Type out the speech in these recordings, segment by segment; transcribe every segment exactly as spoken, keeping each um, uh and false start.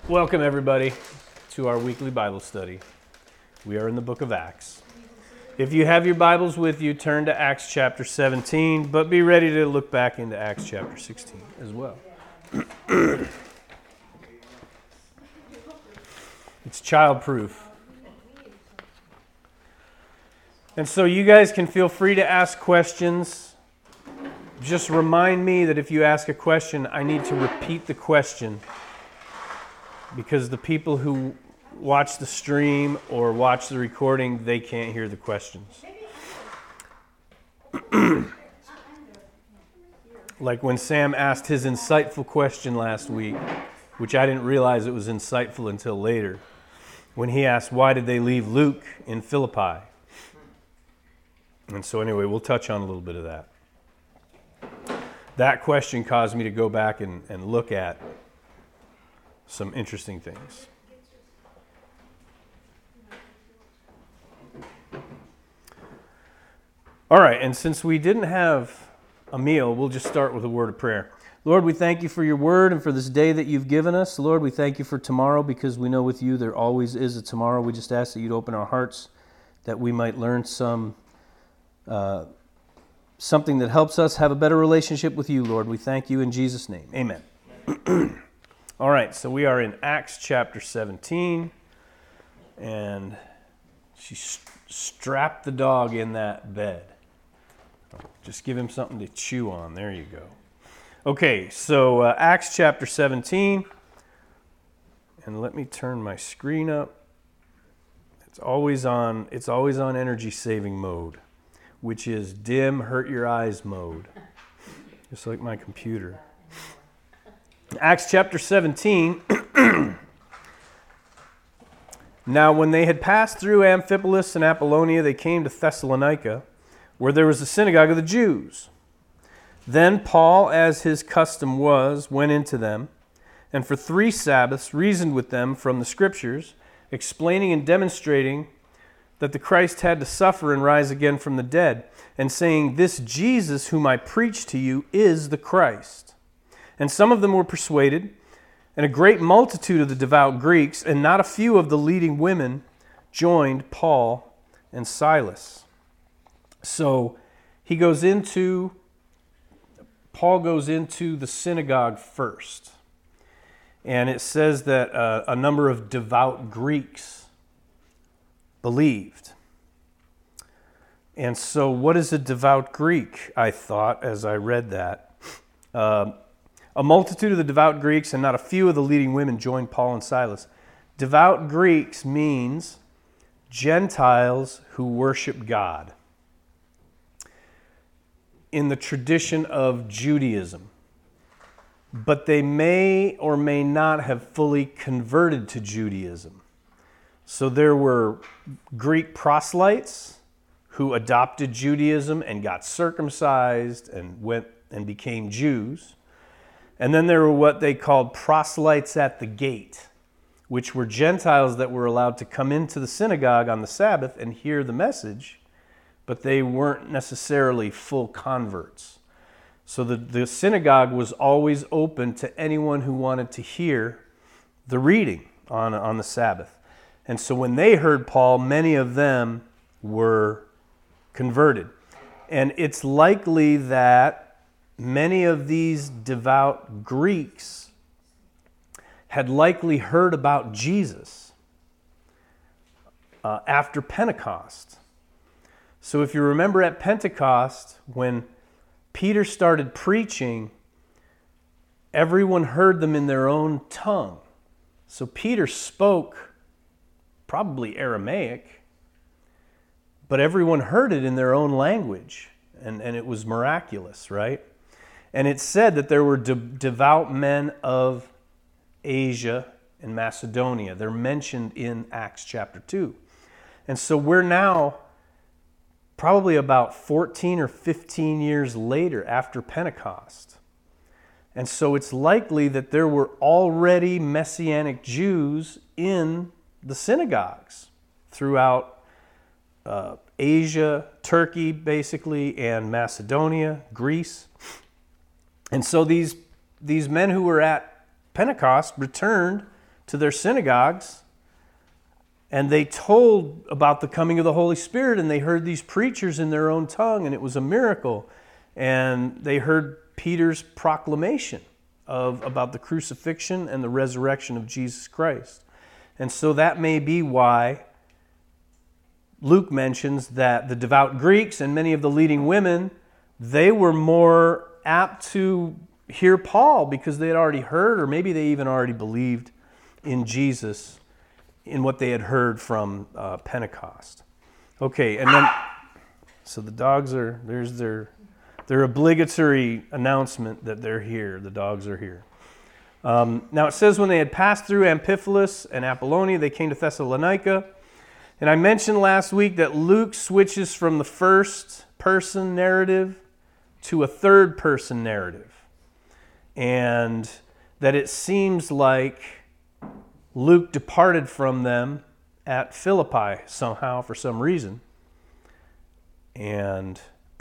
Welcome, everybody, to our weekly Bible study. We are in the book of Acts. If you have your Bibles with you, turn to Acts chapter seventeen, but be ready to look back into Acts chapter sixteen as well. It's child-proof. And so you guys can feel free to ask questions. Just remind me that if you ask a question, I need to repeat the question, because the people who watch the stream or watch the recording, they can't hear the questions. Like when Sam asked his insightful question last week, which I didn't realize it was insightful until later, when he asked, why did they leave Luke in Philippi? And so anyway, we'll touch on a little bit of that. That question caused me to go back and, and look at some interesting things. All right, and since we didn't have a meal, we'll just start with a word of prayer. Lord, we thank you for your word and for this day that you've given us. Lord, we thank you for tomorrow, because we know with you there always is a tomorrow. We just ask that you'd open our hearts, that we might learn some uh, something that helps us have a better relationship with you, Lord. We thank you in Jesus' name. Amen. All right, so we are in Acts chapter seventeen, and she st- strapped the dog in that bed. Just give him something to chew on. There you go. Okay, so uh, Acts chapter seventeen, and let me turn my screen up. It's always on. It's always on energy saving mode, which is dim, hurt your eyes mode, just like my computer. Acts chapter seventeen. Now when they had passed through Amphipolis and Apollonia, they came to Thessalonica, where there was a synagogue of the Jews. Then Paul, as his custom was, went into them, and for three Sabbaths reasoned with them from the Scriptures, explaining and demonstrating that the Christ had to suffer and rise again from the dead, and saying, this Jesus whom I preach to you is the Christ. And some of them were persuaded, and a great multitude of the devout Greeks, and not a few of the leading women, joined Paul and Silas. So he goes into, Paul goes into the synagogue first. And it says that uh, a number of devout Greeks believed. And so what is a devout Greek, I thought, as I read that? Uh, a multitude of the devout Greeks and not a few of the leading women joined Paul and Silas. Devout Greeks means Gentiles who worship God in the tradition of Judaism. But they may or may not have fully converted to Judaism. So there were Greek proselytes who adopted Judaism and got circumcised and went and became Jews. And then there were what they called proselytes at the gate, which were Gentiles that were allowed to come into the synagogue on the Sabbath and hear the message, but they weren't necessarily full converts. So the, the synagogue was always open to anyone who wanted to hear the reading on, on the Sabbath. And so when they heard Paul, many of them were converted. And it's likely that many of these devout Greeks had likely heard about Jesus uh, after Pentecost. So if you remember at Pentecost, when Peter started preaching, everyone heard them in their own tongue. So Peter spoke probably Aramaic, but everyone heard it in their own language, and, and it was miraculous, right? And it said that there were de- devout men of Asia and Macedonia. They're mentioned in Acts chapter two. And so we're now probably about fourteen or fifteen years later after Pentecost. And so it's likely that there were already Messianic Jews in the synagogues throughout uh, Asia, Turkey basically, and Macedonia, Greece. And so these, these men who were at Pentecost returned to their synagogues, and they told about the coming of the Holy Spirit, and they heard these preachers in their own tongue, and it was a miracle. And they heard Peter's proclamation of about the crucifixion and the resurrection of Jesus Christ. And so that may be why Luke mentions that the devout Greeks and many of the leading women, they were more apt to hear Paul because they had already heard, or maybe they even already believed in Jesus in what they had heard from uh, Pentecost. Okay, and then, so the dogs are, there's their, their obligatory announcement that they're here. The dogs are here. Um, now it says when they had passed through Amphipolis and Apollonia, they came to Thessalonica. And I mentioned last week that Luke switches from the first person narrative to a third person narrative. And that it seems like Luke departed from them at Philippi somehow for some reason. And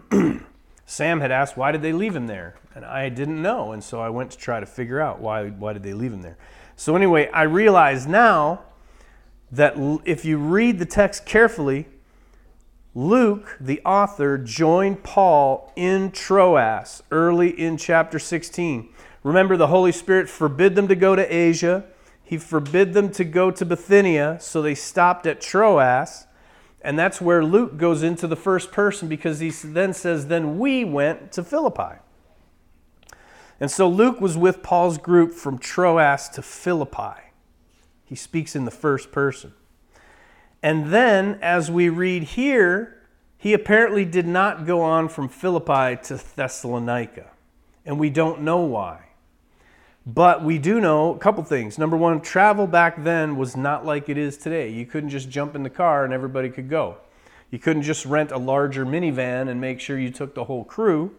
Sam had asked, why did they leave him there? And I didn't know, and so I went to try to figure out why, why did they leave him there. So anyway, I realize now that if you read the text carefully, Luke, the author, joined Paul in Troas early in chapter sixteen. Remember, the Holy Spirit forbid them to go to Asia. He forbid them to go to Bithynia, so they stopped at Troas. And that's where Luke goes into the first person, because he then says, then we went to Philippi. And so Luke was with Paul's group from Troas to Philippi. He speaks in the first person. And then, as we read here, he apparently did not go on from Philippi to Thessalonica. And we don't know why. But we do know a couple things. Number one, travel back then was not like it is today. You couldn't just jump in the car and everybody could go. You couldn't just rent a larger minivan and make sure you took the whole crew.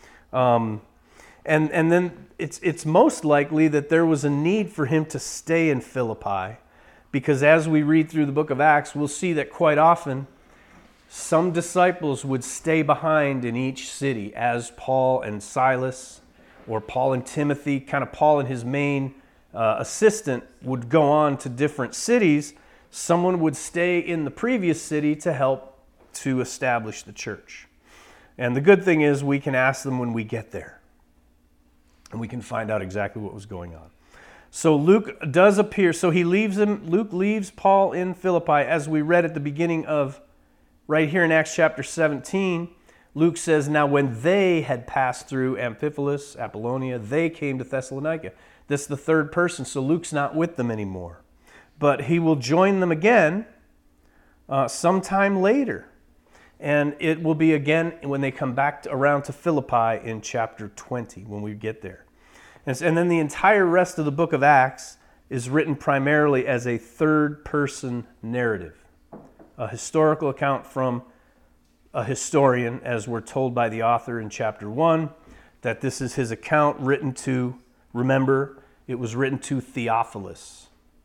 Um, and and then it's it's most likely that there was a need for him to stay in Philippi, because as we read through the book of Acts, we'll see that quite often some disciples would stay behind in each city, as Paul and Silas, or Paul and Timothy, kind of Paul and his main uh, assistant would go on to different cities. Someone would stay in the previous city to help to establish the church. And the good thing is we can ask them when we get there, and we can find out exactly what was going on. So Luke does appear. So he leaves him. Luke leaves Paul in Philippi, as we read at the beginning of right here in Acts chapter seventeen. Luke says, now when they had passed through Amphipolis, Apollonia, they came to Thessalonica. This is the third person, so Luke's not with them anymore. But he will join them again uh, sometime later. And it will be again when they come back to, around to Philippi in chapter twenty, when we get there. And, and then the entire rest of the book of Acts is written primarily as a third person narrative, a historical account from a historian, as we're told by the author in chapter one, that this is his account written to, remember, it was written to Theophilus.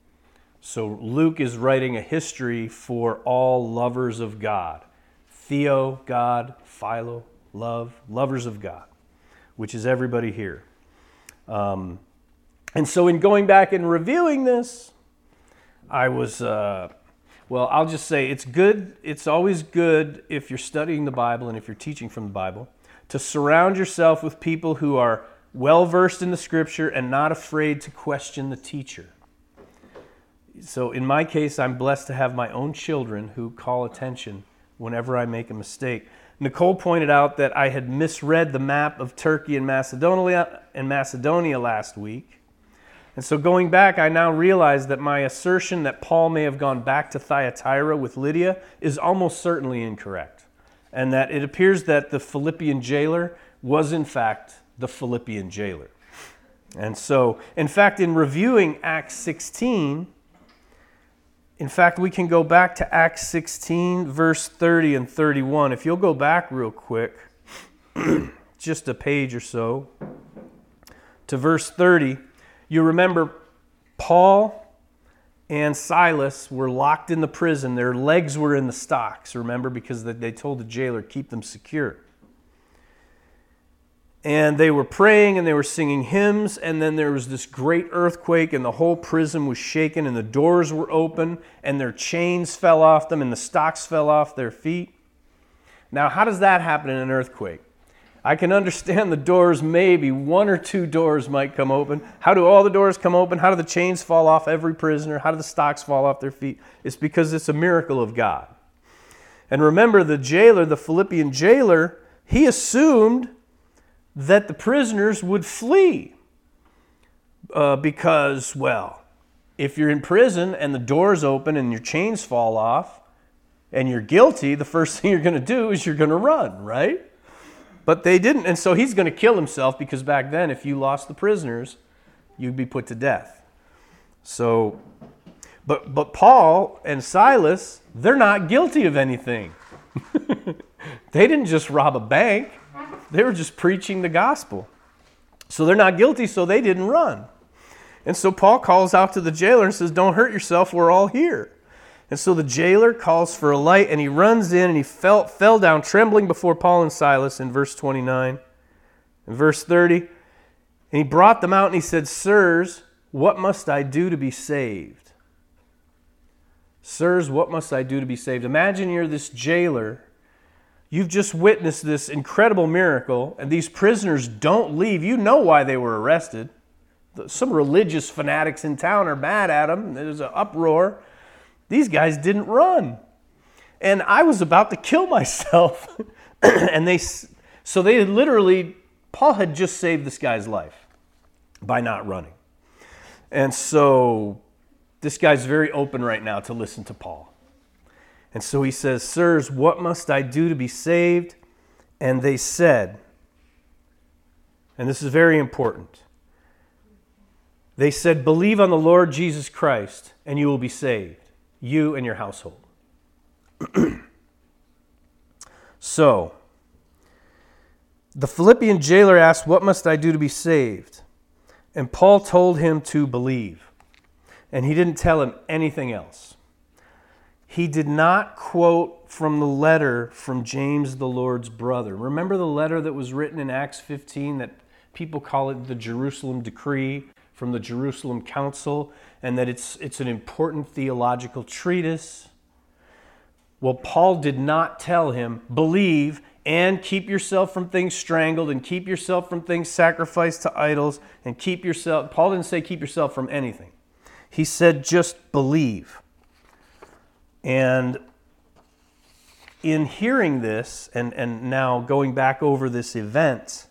So Luke is writing a history for all lovers of God. Theo, God, Philo, love, lovers of God, which is everybody here. Um, and so in going back and reviewing this, I was... Uh, Well, I'll just say it's good. It's always good, if you're studying the Bible and if you're teaching from the Bible, to surround yourself with people who are well-versed in the Scripture and not afraid to question the teacher. So in my case, I'm blessed to have my own children who call attention whenever I make a mistake. Nicole pointed out that I had misread the map of Turkey and Macedonia and Macedonia last week. And so going back, I now realize that my assertion that Paul may have gone back to Thyatira with Lydia is almost certainly incorrect. And that it appears that the Philippian jailer was in fact the Philippian jailer. And so, in fact, in reviewing Acts sixteen, in fact, we can go back to Acts sixteen, verse thirty and thirty-one. If you'll go back real quick, just a page or so, to verse thirty, you remember Paul and Silas were locked in the prison. Their legs were in the stocks, remember, because they told the jailer, keep them secure. And they were praying and they were singing hymns, and then there was this great earthquake, and the whole prison was shaken, and the doors were open, and their chains fell off them, and the stocks fell off their feet. Now, how does that happen in an earthquake? I can understand the doors, maybe one or two doors might come open. How do all the doors come open? How do the chains fall off every prisoner? How do the stocks fall off their feet? It's because it's a miracle of God. And remember, the jailer, the Philippian jailer, he assumed that the prisoners would flee uh, because, well, if you're in prison and the doors open and your chains fall off and you're guilty, the first thing you're going to do is you're going to run, right? But they didn't, and so he's going to kill himself because back then, if you lost the prisoners, you'd be put to death. So, but but Paul and Silas, they're not guilty of anything. They didn't just rob a bank. They were just preaching the gospel. So they're not guilty, so they didn't run. And so Paul calls out to the jailer and says, don't hurt yourself, we're all here. And so the jailer calls for a light, and he runs in, and he fell, fell down trembling before Paul and Silas in verse twenty-nine. In verse thirty, and he brought them out, and he said, Sirs, what must I do to be saved? Sirs, what must I do to be saved? Imagine you're this jailer. You've just witnessed this incredible miracle, and these prisoners don't leave. You know why they were arrested. Some religious fanatics in town are mad at them. There's an uproar. These guys didn't run. And I was about to kill myself. and they, so they had literally, Paul had just saved this guy's life by not running. And so this guy's very open right now to listen to Paul. And so he says, Sirs, what must I do to be saved? And they said, and this is very important, they said, believe on the Lord Jesus Christ, and you will be saved, you and your household. So, the Philippian jailer asked, what must I do to be saved? And Paul told him to believe. And he didn't tell him anything else. He did not quote from the letter from James, the Lord's brother. Remember the letter that was written in Acts fifteen that people call it the Jerusalem Decree from the Jerusalem Council, and that it's, it's an important theological treatise? Well, Paul did not tell him, believe and keep yourself from things strangled and keep yourself from things sacrificed to idols and keep yourself, Paul didn't say keep yourself from anything. He said just believe. And in hearing this, and, and now going back over this event,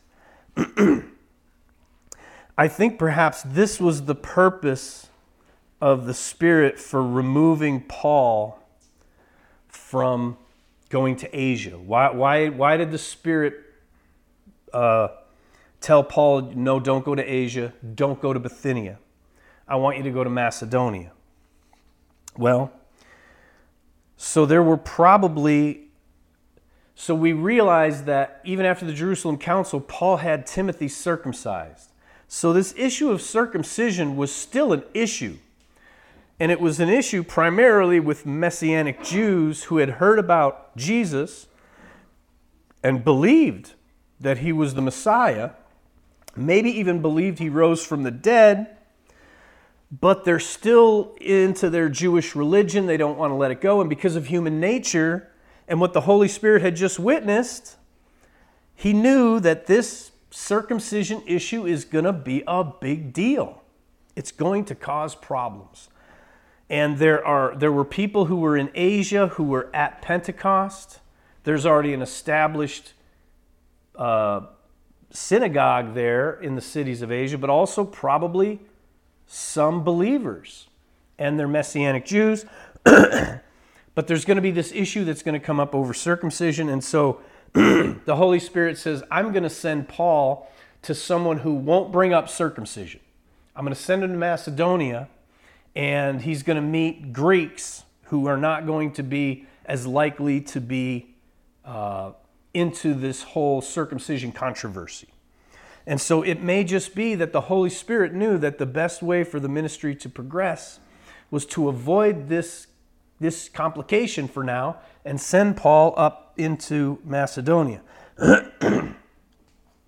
I think perhaps this was the purpose of the Spirit for removing Paul from going to Asia. Why, why, why did the Spirit uh, tell Paul, no, don't go to Asia, don't go to Bithynia. I want you to go to Macedonia. Well, so there were probably, so we realize that even after the Jerusalem Council, Paul had Timothy circumcised. So this issue of circumcision was still an issue. And it was an issue primarily with Messianic Jews who had heard about Jesus and believed that he was the Messiah, maybe even believed he rose from the dead, but they're still into their Jewish religion. They don't want to let it go. And because of human nature and what the Holy Spirit had just witnessed, he knew that this circumcision issue is going to be a big deal. It's going to cause problems. And there are there were people who were in Asia who were at Pentecost. There's already an established uh, synagogue there in the cities of Asia, but also probably some believers, and they're Messianic Jews. But there's going to be this issue that's going to come up over circumcision, and so the Holy Spirit says, I'm going to send Paul to someone who won't bring up circumcision. I'm going to send him to Macedonia, and he's going to meet Greeks who are not going to be as likely to be uh, into this whole circumcision controversy. And so it may just be that the Holy Spirit knew that the best way for the ministry to progress was to avoid this, this complication for now and send Paul up into Macedonia.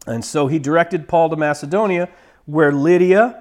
And so he directed Paul to Macedonia, where Lydia